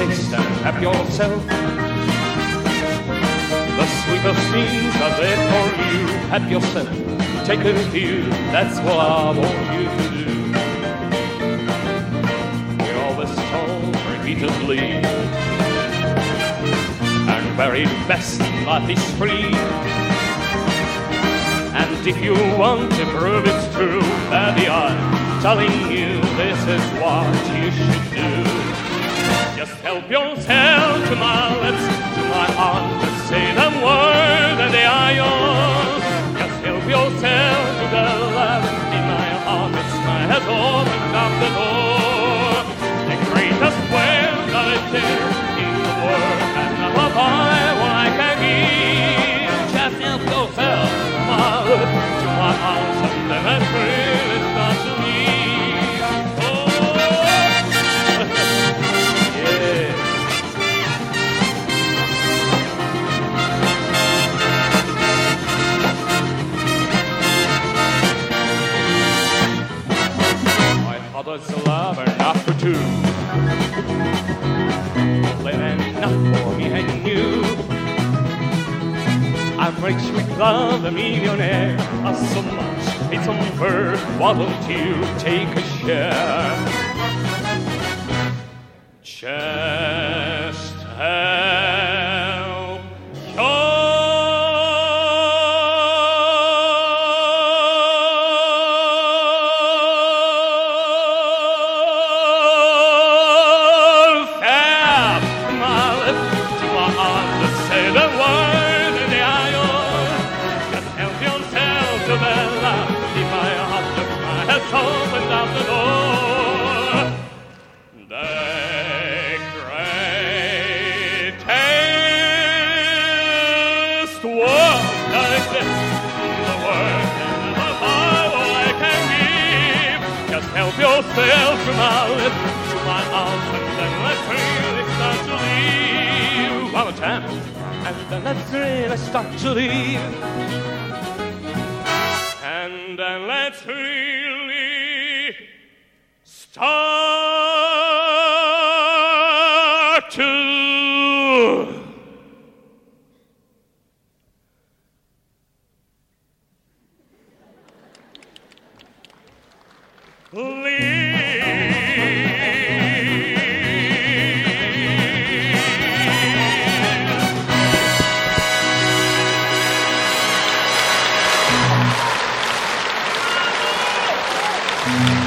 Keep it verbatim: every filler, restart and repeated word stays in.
taste and help yourself. The sweetest things are there for you. Help yourself, take a few. That's what I want you to do. We're always told repeatedly, and very best life is free. And if you want to prove it's true, baby, I'm telling you this is what you should do. Just help yourself to my lips, to my arms, and say the word and they are yours. Just help yourself to the love in my heart. It's my has opened up the door. The greatest world that it is in the world, and above all what I can give. Just help yourself to my lips, to my arms, and then I really start to leave. Oh, yeah. My father's a lover, not for two. Living enough for me and you. I'm rich with love, a millionaire. Not so much, it's unfair. Why don't you take a share? Just help yourself. My lips to my arms that say the word and they are yours. Just help yourself to the love in my heart that has opened up the door. The greatest world that exists in the world, and above all I can give. Just help yourself to my lips, to my arms, and then let's really start to leave. One more time, and then let's really start to leave. And then let's really start to leave.